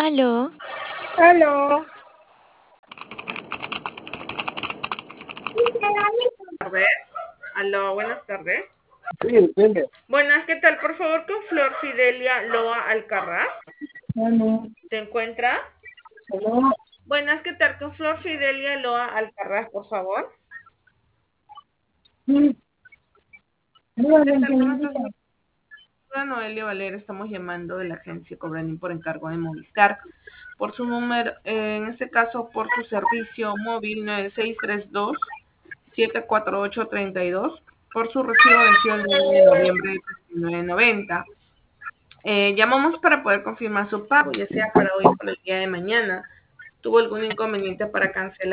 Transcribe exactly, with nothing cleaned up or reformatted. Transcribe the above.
Aló, Aló. Tardes. Aló, buenas tardes. Sí, dime. Buenas, ¿qué tal? Por favor, con Flor Fidelia Loa Alcarraz. Aló. ¿Se encuentra? Aló. Buenas, ¿qué tal? Con Flor Fidelia Loa Alcarraz, por favor. Sí. ¿Qué tal? ¿Cómo estás? Hola, Noelia Valera, estamos llamando de la agencia Cobranín por encargo de Movistar. Por su número, eh, en este caso por su servicio móvil nueve seis tres dos, siete cuatro ocho, tres dos, por su recibo vencido el nueve de noviembre de treinta y nueve noventa. Eh, llamamos para poder confirmar su pago, ya sea para hoy o para el día de mañana. ¿Tuvo algún inconveniente para cancelar?